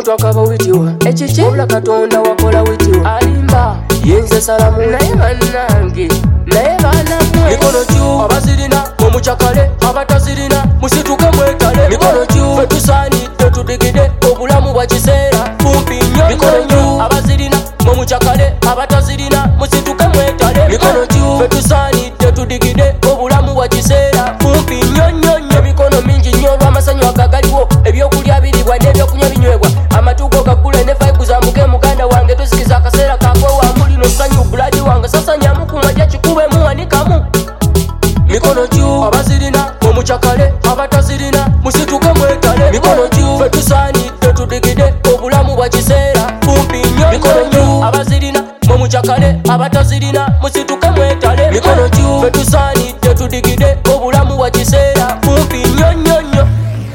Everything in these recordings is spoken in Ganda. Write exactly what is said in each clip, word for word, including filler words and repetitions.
twakaba witiwa ekiki obula katonda wakola witiwa alimba yenze salamu naye bannange naye balamwe mikono juu abazirina omukyakale abatazirina musituke mwetale mikono juu fe tusaanidde tudigide obulamu bwa kiseera kumpi nnyo mikono juu abazirina omukyakale abatazirina musituke mwetale mikono juu fe tusaanidde tudigide obulamu bwa kiseera kumpi nnyo nnyo nnyo emikono mingi nnyo olw'amasanyu agagaliwo ebyokulya biribwa n'ebyokunywa binywebwa amatugo gaggula ne vibe za muge muganda wange tuzikiza akaseera kakwewaamuli nosanyu buladi wange sasanyamu kumajja kikubemu wanikamu mikono juu abazirina omukyakale abatazirina musituke mwetale mikono juu fe tusaanidde tudigide obulamu bwa kiseera kumpi nnyo mikono juu abazirina omukyakale abatazirina musituke mwetale mikono juu fe tusaanidde tudigide obulamu bwa kiseera kumpi nnyo nnyo nnyo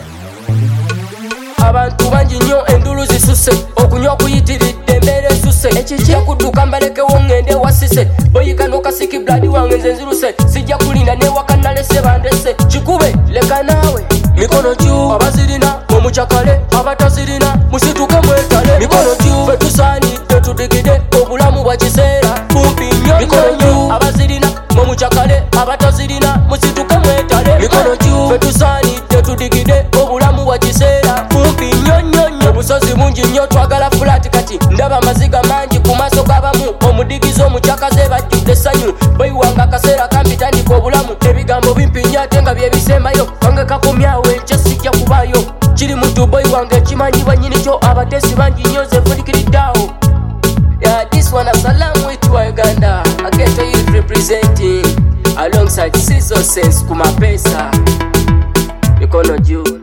abantu bangi nnyo endulu zisuse okunywa okuyitiridde embeera esuse ekiki kudduka mbalekewo ngende wasise boyika n'okasiki buladi wange nze nziruse sijja kulinda newaka nalese bandese kikube leka naawe mikono juu abazirina omukyakale abatazirina musituke mwetale mikono juu fe tusaanidde tudigide obulamu bwa kiseera kumpi nnyo mikono juu abazirina omukyakale abatazirina musituke mwetale mikono juu fe tusaanidde tudigide obulamu bwa kiseera kumpi nnyo nnyo nnyo obusozi bungi nnyo twagala fulaati kati ndaba amaziga mangi ku maaso g'abamu omudigizi omukyakaze bajjudde essanyu boyi wange akaseera kampitandika obulamu ebigambo bimpinya ate nga bye bisembayo wange kakomyawo enkya sijja kubaayo kiri muntu boyi wange ekimanyibwa nnyini kyo abateesi bangi nnyo ze nfulikiriddeawo Yeah, this one Assalamu with Uganda. I get to you representing alongside Sizzle Sense Kumapesa. Mikono juu.